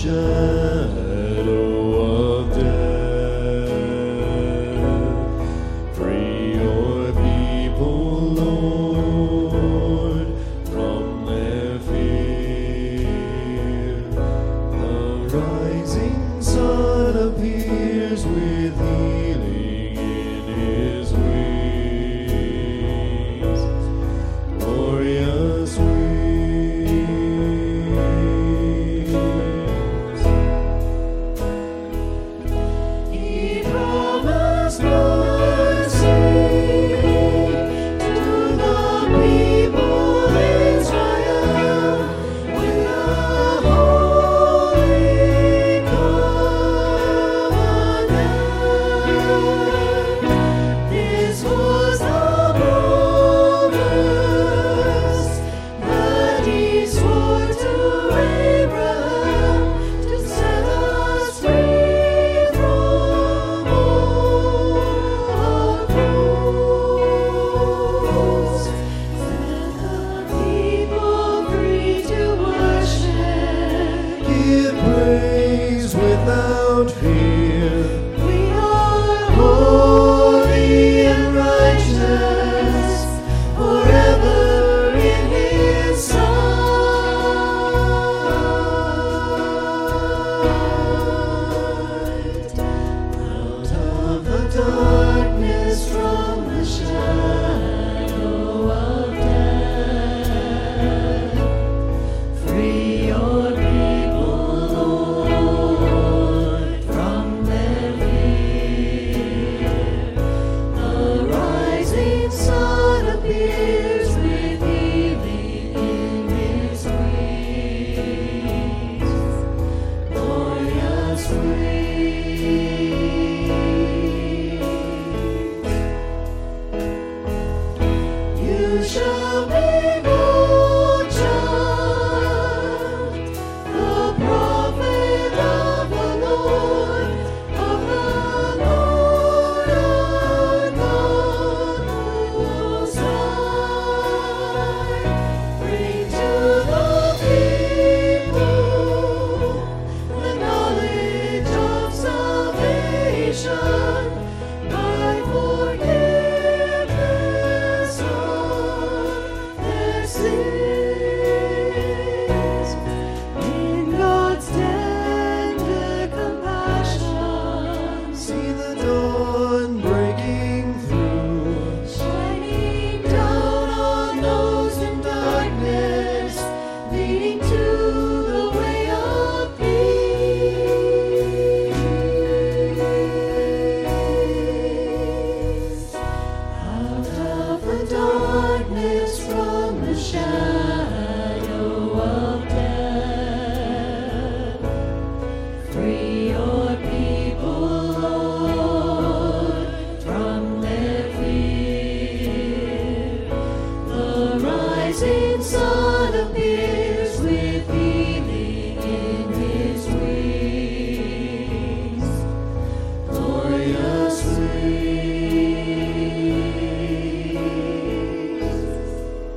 shadow of death. Free your people, Lord, from their fear. The rising sun appears with healing in his wings. Glorious wings. He promised mercy to the people Israel with a holy covenant. This was the promise that he swore to Abraham to set us free from all oppressed. Set the people free to worship. Give praise without fear. We are holy and righteous forever in his sight. Out of the darkness from the shadow of death, free your people, Lord, from their fear. The rising sun appears with healing in his wings. Glorious wings. You shall behold John, the prophet of the Lord on the Most High. Bring to the people the knowledge of salvation by forgiveness of their sins. In God's tender compassion, see the dawn breaking through, shining down on those in darkness, leading to the way of peace. Out of the darkness from the shadow of death, free your people, Lord, from their fear. The rising sun appears with healing in his wings. Glorious wings.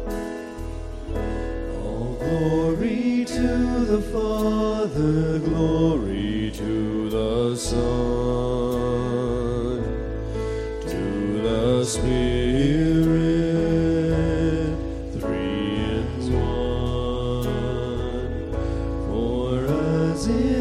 All glory to the Father, glory to the Son, to the Spirit, three in one. For as in